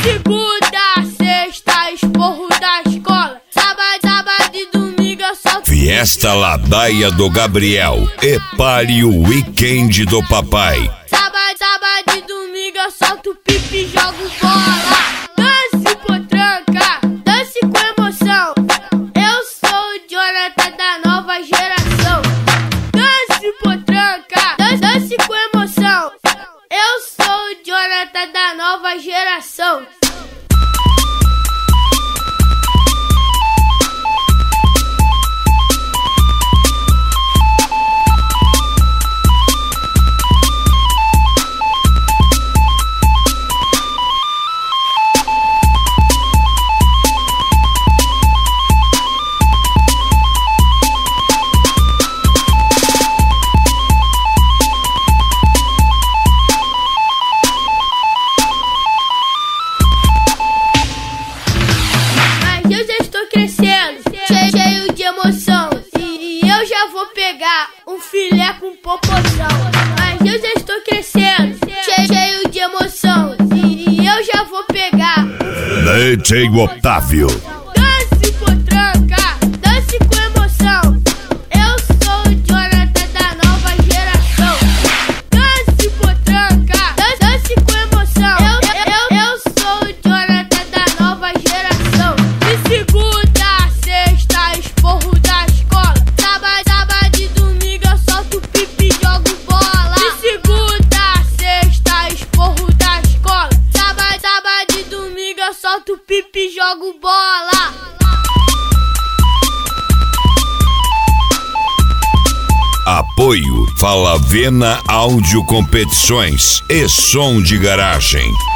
segunda, sexta, esporro da escola. Sábado e domingo eu solto Fiesta Ladaia do Gabriel. Epare o weekend do papai. Sábado e domingo eu solto pipi e jogo bola. Dance potranca, dance com emoção. Eu sou o Jonathan da nova geração. Dance potranca, dance com emoção. Eu sou o Jonathan da nova geração. Eu já estou crescendo, cheio de emoção. E eu já vou pegar um filé com popozão. Mas eu já estou crescendo, cheio de emoção. E eu já vou pegar DJ Otávio. Dance potranca, dance com emoção. Eu sou o Jonathan da nova geração. Dance potranca, dance com emoção. Eu sou o Jonathan da nova geração. De segunda, sexta, esporro da escola. Sábado e domingo eu solto pipi e jogo bola. De segunda, sexta, esporro da escola. Sábado e domingo eu solto pipi e jogo bola. Apoio Falavena Áudio Competições e som de garagem.